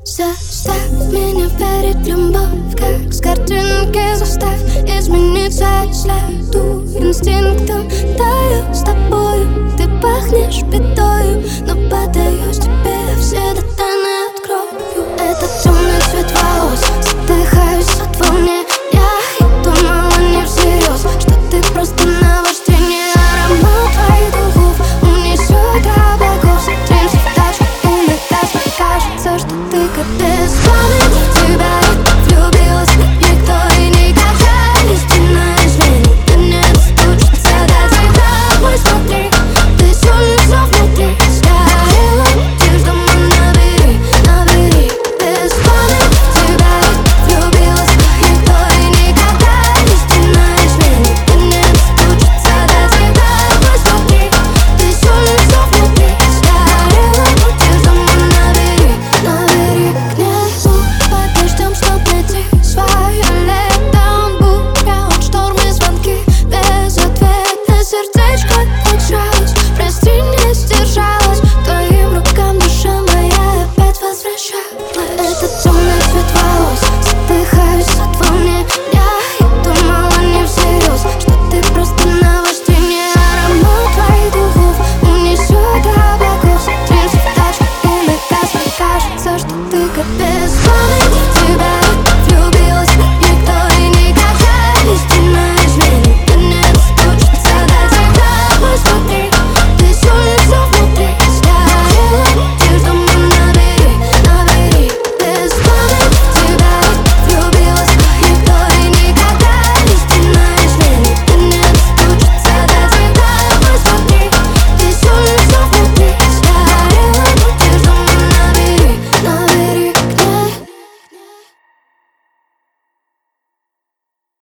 Заставь меня верить в любовь, как с картинки. Заставь измениться следу инстинктом. Таю с тобою, ты пахнешь бедою, но подаюсь тебе, все детали открою. Это темный цвет волос, задыхаюсь от волнения. И думала не всерьез, что ты просто наваждение. Аромат твоих духов унесет облаков. Садимся в тачку и летать. Кажется, что ты капец.